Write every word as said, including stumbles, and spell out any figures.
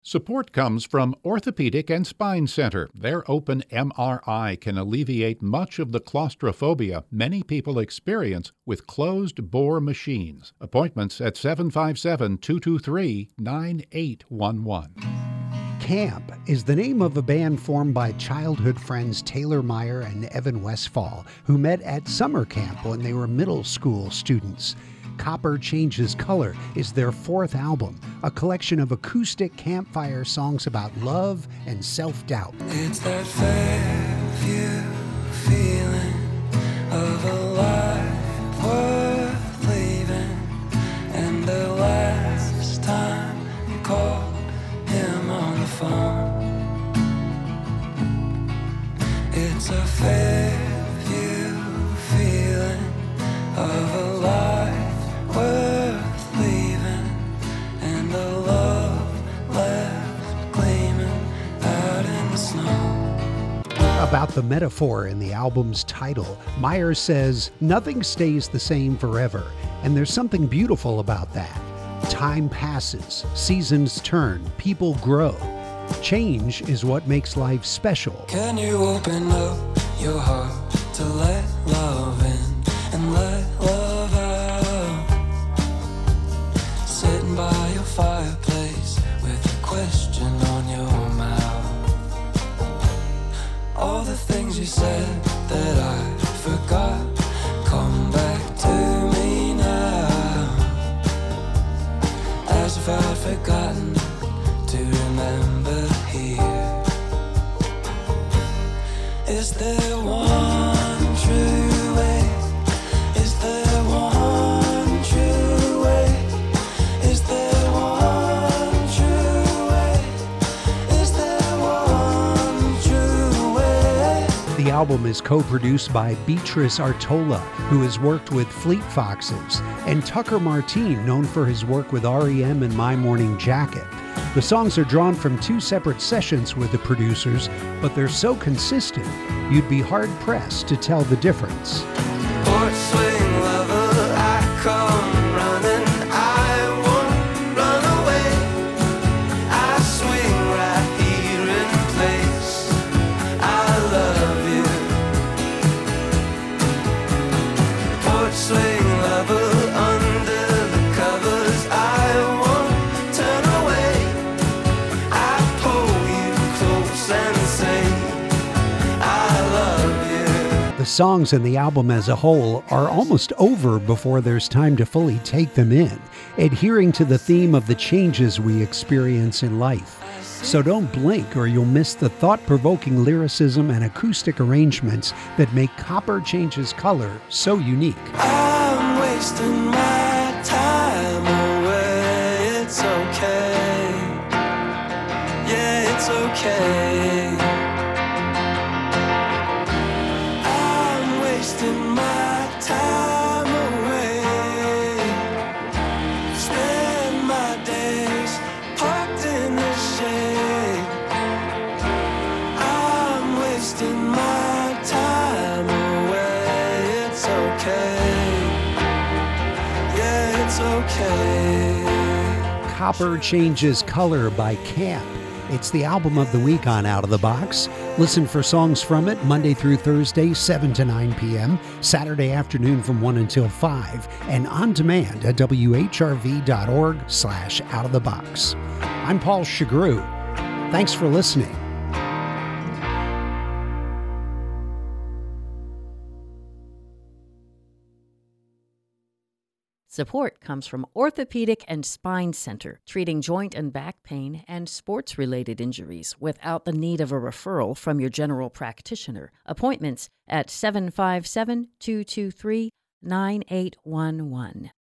Support comes from Orthopedic and Spine Center. Their open M R I can alleviate much of the claustrophobia many people experience with closed-bore machines. Appointments at seven five seven, two two three, nine eight one one. Camp is the name of a band formed by childhood friends Taylor Meyer and Evan Westfall, who met at summer camp when they were middle school students. Copper Changes Color is their fourth album, a collection of acoustic campfire songs about love and self-doubt. It's that Fairview feeling of a life worth living, and the last time you called him on the phone. It's a Fairview feeling of a life worth leaving, and the love left gleaming out in the snow. About the metaphor in the album's title, Meyer says, "Nothing stays the same forever, and there's something beautiful about that. Time passes, seasons turn, people grow. Change is what makes life special." Can you open up your heart to let love in and let love out? Sitting by your fireplace with a question on your mouth. All the things you said that I forgot come back to me now, as if I'd forgotten to remember here. Is there one true way? Is there one true way? Is there one true way? Is there one true way? The album is co-produced by Beatrice Artola, who has worked with Fleet Foxes, and Tucker Martine, known for his work with R E M and My Morning Jacket. The songs are drawn from two separate sessions with the producers, but they're so consistent, you'd be hard-pressed to tell the difference. Porch swing lover, I come running, I won't run away. I swing right here in place, I love you. Porch swing lover, under the covers, I won't turn away. I pull you close and say, I love you. The songs in the album as a whole are almost over before there's time to fully take them in, adhering to the theme of the changes we experience in life. So don't blink or you'll miss the thought-provoking lyricism and acoustic arrangements that make Copper Changes Color so unique. I'm wasting my time away. It's okay. Yeah, it's okay. I'm wasting my time away. Spend my days parked in the shade. I'm wasting my time away. It's okay. Yeah, it's okay. Copper Changes Color by Camp. It's the album of the week on Out of the Box. Listen for songs from it Monday through Thursday, seven to nine p.m., Saturday afternoon from one until five, and on demand at W H R V dot org slash out of the box. I'm Paul Chagru. Thanks for listening. Support comes from Orthopedic and Spine Center, treating joint and back pain and sports-related injuries without the need of a referral from your general practitioner. Appointments at seven five seven, two two three, nine eight one one.